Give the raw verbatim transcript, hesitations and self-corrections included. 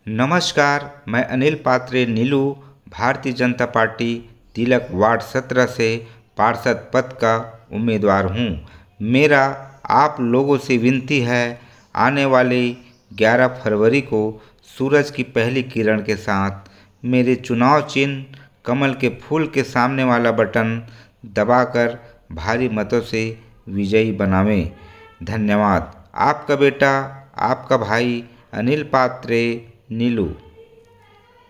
नमस्कार, मैं अनिल पात्रे नीलू, भारतीय जनता पार्टी तिलक वार्ड सत्रह से पार्षद पद का उम्मीदवार हूं। मेरा आप लोगों से विनती है, आने वाली ग्यारह फरवरी को सूरज की पहली किरण के साथ मेरे चुनाव चिन्ह कमल के फूल के सामने वाला बटन दबाकर भारी मतों से विजयी बनावें। धन्यवाद। आपका बेटा, आपका भाई अनिल पात्रे नीलू।